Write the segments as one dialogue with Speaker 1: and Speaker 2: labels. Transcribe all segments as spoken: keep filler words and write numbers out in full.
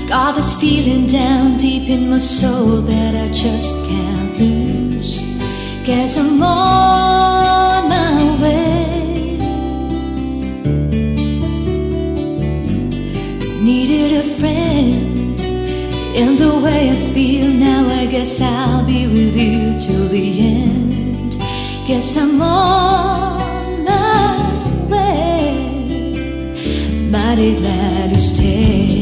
Speaker 1: Got this feeling down deep in my soul that I just can't lose. Guess I'm on my way. Needed a friend in the way I feel now. I guess I'll be with you till the end. Guess I'm on my way. Mighty glad to stay.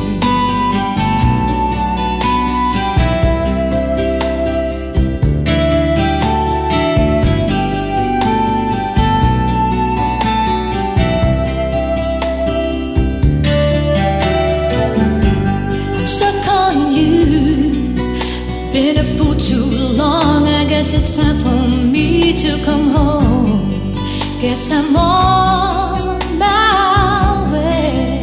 Speaker 1: Been a fool too long. I guess it's time for me to come home. Guess I'm on my way.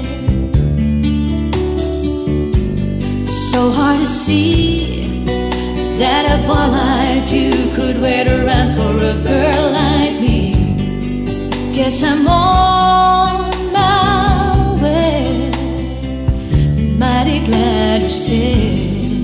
Speaker 1: So hard to see that a boy like you could wait around for a girl like me. Guess I'm on my way. Mighty glad to stay.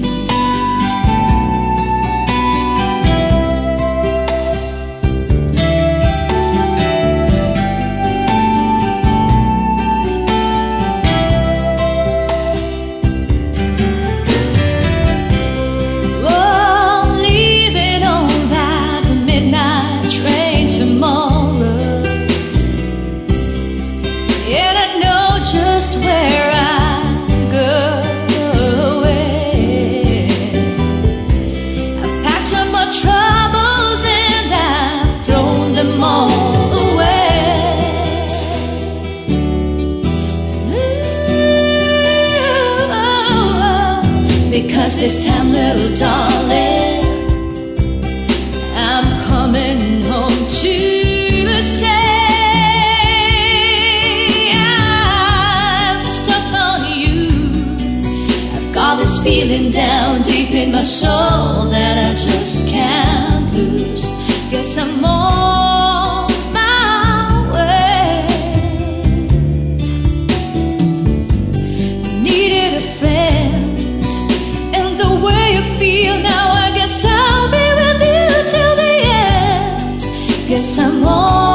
Speaker 1: And I know just where I'm going. I've packed up my troubles and I've thrown them all away. Ooh, because this time, little darling, I'm coming home to stay. Got this feeling down deep in my soul that I just can't lose. Guess I'm on my way. Needed a friend, and the way I feel now, I guess I'll be with you till the end. Guess I'm on